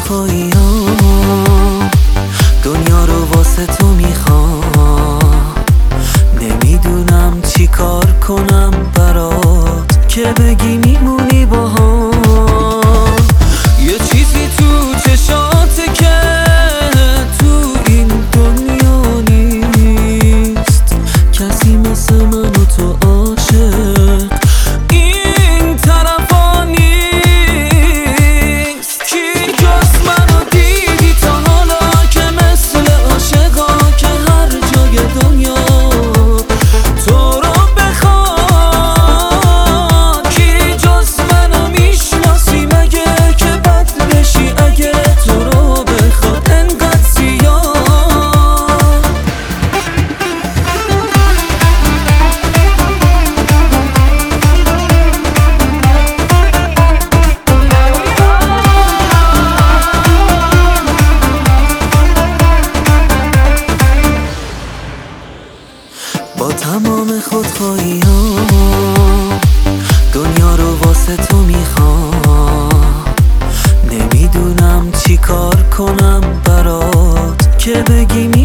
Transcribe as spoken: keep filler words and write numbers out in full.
خودخواهی ها دنیا رو واسه تو میخوام. نمیدونم چی کار کنم برات که بگی میمونی با هم. یه چیزی تو چشاته که تو این دنیا نیست، کسی مثل من و تو عاشق این طرفا نیست. کی جز منو دیدی تا حالا که مثل عاشقا که هر جای دنیا تو رو بخواد؟ کی جز منو میشناسی مگه که بد بشی اگه تو رو بخواد انقدر زیاد؟ با تمام خودخواهی ها دنیا رو واسه تو میخوام. نمیدونم چی کار کنم برات که بگی